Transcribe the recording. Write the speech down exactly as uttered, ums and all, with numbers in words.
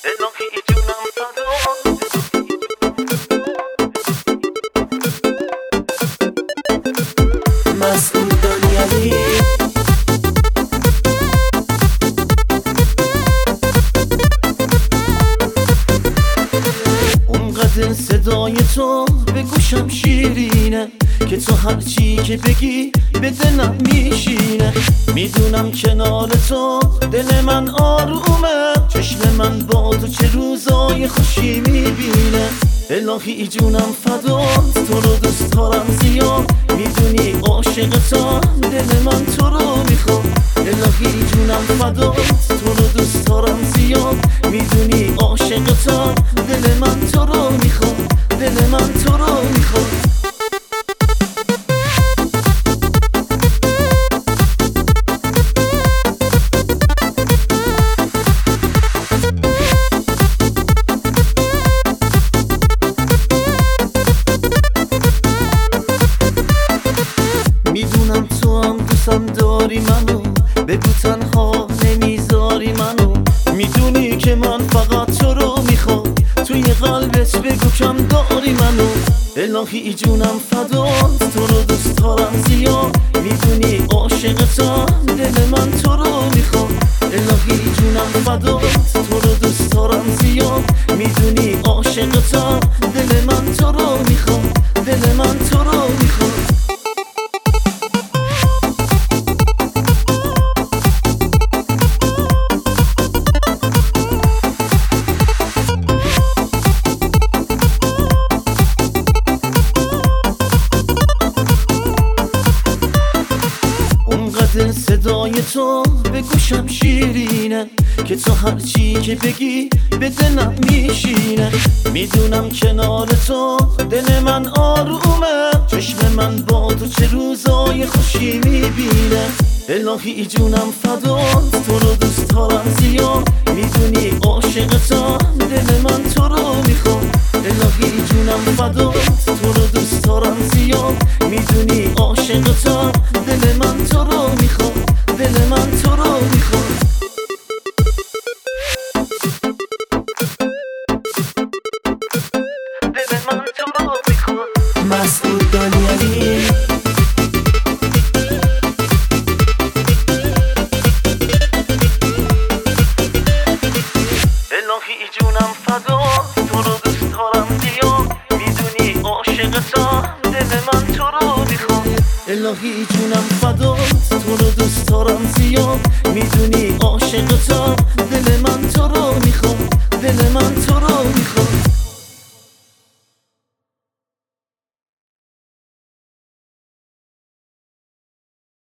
الهی جونم فدا مسعود دانیالی اونقدر صدای تو به گوشم شیرینه که تو هرچی که بگی به دلم میشینه. میدونم کنار تو دل من آرومه، چشم من با تو چه روزای خوشی میبینه. الهی جونم فدات، تو رو دوست دارم زیاد، میدونی عاشقتم، دل من تو رو میخواد. الهی جونم فدات، تو رو دوست دارم زیاد، میدونی عاشقتم، دل من تو رو میخواد، دل من تو رو میخواد. میدونم تو هم دوستم داری منو، بگو تنها نمیذاری منو. میدونی که من فقط تو رو میخوام، توی قلبت بگو کم داری منو. الهی جونم فدات، تو رو دوست دارم زیاد، میدونی عاشقتم، دل من تو رو میخوام. الهی جونم فدات، تو رو دوست دارم زیاد، میدونی عاشقتم، دل من تو رو میخوام، دل من تو رو میخوام. صدای تو به گوشم شیرینه که تو هرچی که بگی به دلم میشینه. میدونم کنار تو دل من آرومه، چشم من با تو چه روزای خوشی میبینه. الهی جونم فدات، تو رو دوست دارم زیاد، میدونی عاشقتم، دل من تو رو میخواد. الهی جونم فدات، تو رو دوست دارم زیاد، میدونی عاشقتم، دل من تو رو میخواد، دل من تو رو میخواد. دل من تو رو میخواد. مسعود دانیالی الهی جونم فدا، تو رو دوست دارم زیاد، میدونی عاشقتم، دل من تو رو میخواد. الهی جونم فدات، تو رو دوست دارم زیاد، میدونی عاشقتم، دل من تو رو